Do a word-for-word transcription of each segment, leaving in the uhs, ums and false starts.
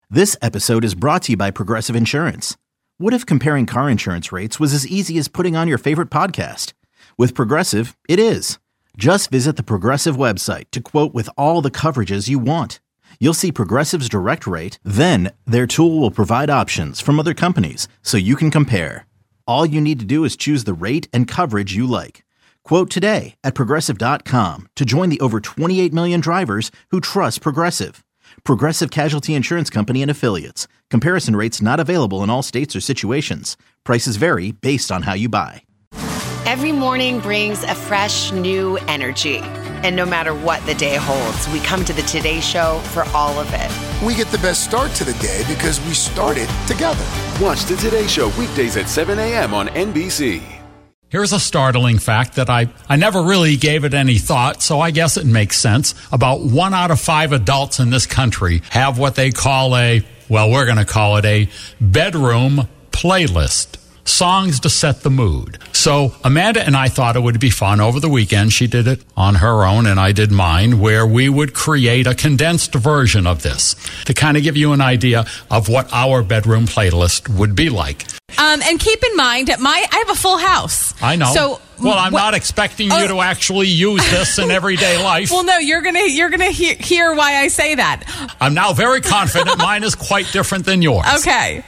This episode is brought to you by Progressive Insurance. What if comparing car insurance rates was as easy as putting on your favorite podcast? With Progressive, it is. Just visit the Progressive website to quote with all the coverages you want. You'll see Progressive's direct rate, then their tool will provide options from other companies so you can compare. All you need to do is choose the rate and coverage you like. Quote today at Progressive dot com to join the over twenty-eight million drivers who trust Progressive. Progressive Casualty Insurance Company and Affiliates. Comparison rates not available in all states or situations. Prices vary based on how you buy. Every morning brings a fresh, new energy. And no matter what the day holds, we come to the Today Show for all of it. We get the best start to the day because we started together. Watch the Today Show weekdays at seven a.m. on N B C. Here's a startling fact that I, I never really gave it any thought, so I guess it makes sense. About one out of five adults in this country have what they call a, well, we're going to call it a bedroom playlist. Songs to set the mood. So Amanda and I thought it would be fun over the weekend. She did it on her own and I did mine, where we would create a condensed version of this to kind of give you an idea of what our bedroom playlist would be like. Um, and keep in mind, at my I have a full house. I know. So, well, I'm wh- not expecting uh, you to actually use this in everyday life. Well, no, you're gonna you're gonna he- hear why I say that. I'm now very confident mine is quite different than yours. Okay.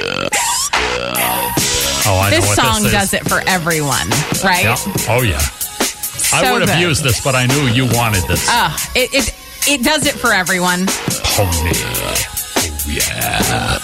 Oh, I this know what song this is. does it for everyone, right? Yeah. Oh, yeah. So I would have good. used this, but I knew you wanted this. Uh, it, it it does it for everyone. Pony. Oh, yeah.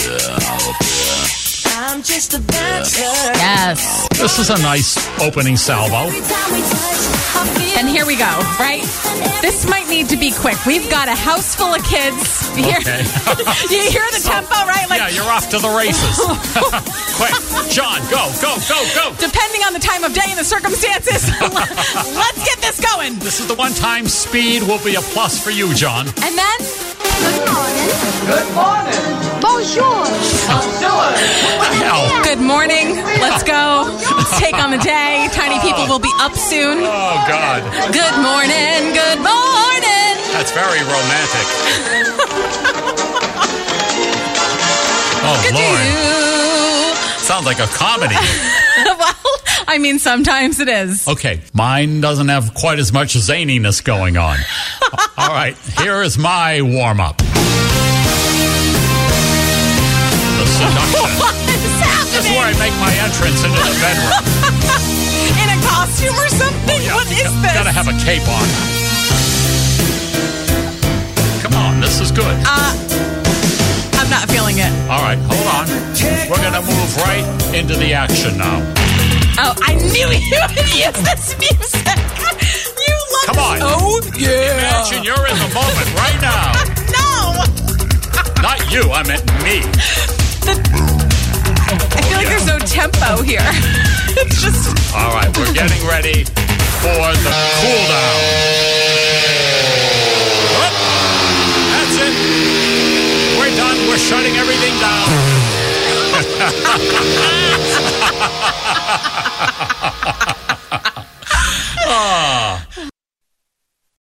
I'm just a bachelor. Yes. This is a nice opening salvo. And here we go, right? This might need to be quick. We've got a house full of kids. You hear, Okay. you hear the tempo, right? Like, Yeah, you're off to the races. Quick. John, go, go, go, go. depending on the time of day and the circumstances, let's get this going. This is the one time speed will be a plus for you, John. And then, Good morning. Good morning. Bonjour. Hell. good morning. Let's go. Let's take on the day. Tiny people will be up soon. Oh, God. Good morning. Good morning. That's very romantic. Oh, Good Lord. to Sounds like a comedy. you. Well, I mean, sometimes it is. Okay, mine doesn't have quite as much zaniness going on. All right, here is my warm-up. The seduction. What is happening? This is where I make my entrance into the bedroom. In a costume or something? Oh, yeah, What is you this? gotta have a cape on. Come on, this is good. Uh, I'm not feeling it. All right, hold on. We're gonna move right into the action now. Oh, I knew you would use this music. You love Come on. Oh, yeah. Imagine you're in the moment right now. No. Not you, I meant me. I feel like there's no tempo here. It's just... All right, we're getting ready for the cool down. Whoop. That's it. We're done. We're shutting everything down.